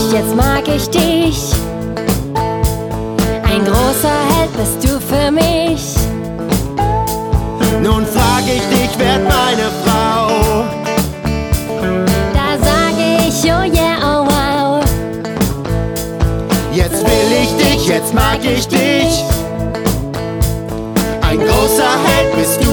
jetzt mag ich dich. Ein großer Held bist du für mich. Nun frag ich dich, werd meine Frau. Da sage ich, oh yeah, oh wow. Jetzt will ich dich, jetzt mag ich dich. Ein großer Held bist du